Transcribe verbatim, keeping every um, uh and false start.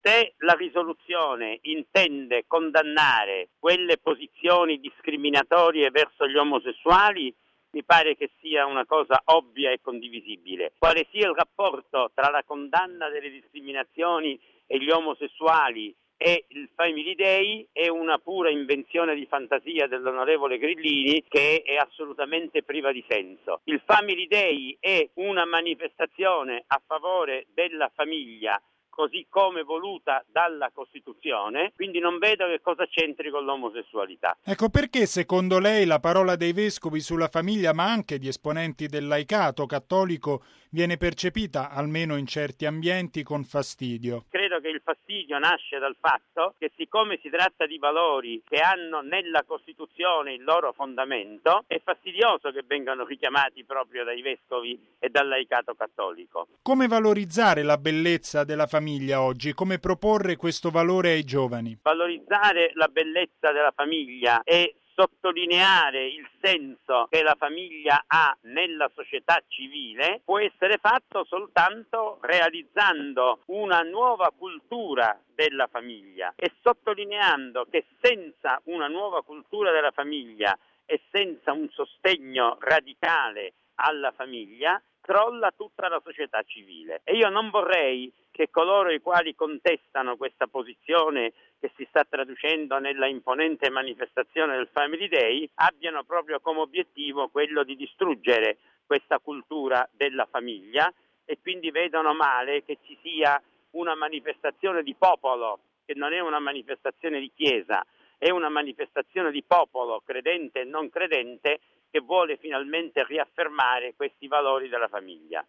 Se la risoluzione intende condannare quelle posizioni discriminatorie verso gli omosessuali, mi pare che sia una cosa ovvia e condivisibile. Quale sia il rapporto tra la condanna delle discriminazioni e gli omosessuali e il Family Day è una pura invenzione di fantasia dell'onorevole Grillini che è assolutamente priva di senso. Il Family Day è una manifestazione a favore della famiglia, così come voluta dalla Costituzione, quindi non vedo che cosa c'entri con l'omosessualità. Ecco perché secondo lei la parola dei vescovi sulla famiglia, ma anche di esponenti del laicato cattolico, viene percepita, almeno in certi ambienti, con fastidio? Credo che il fastidio nasce dal fatto che, siccome si tratta di valori che hanno nella Costituzione il loro fondamento, è fastidioso che vengano richiamati proprio dai vescovi e dal laicato cattolico. Come valorizzare la bellezza della famiglia oggi? Come proporre questo valore ai giovani? Valorizzare la bellezza della famiglia e sottolineare il senso che la famiglia ha nella società civile può essere fatto soltanto realizzando una nuova cultura della famiglia e sottolineando che senza una nuova cultura della famiglia e senza un sostegno radicale alla famiglia crolla tutta la società civile. E io non vorrei che coloro i quali contestano questa posizione che si sta traducendo nella imponente manifestazione del Family Day abbiano proprio come obiettivo quello di distruggere questa cultura della famiglia e quindi vedono male che ci sia una manifestazione di popolo, che non è una manifestazione di chiesa, è una manifestazione di popolo credente e non credente che vuole finalmente riaffermare questi valori della famiglia.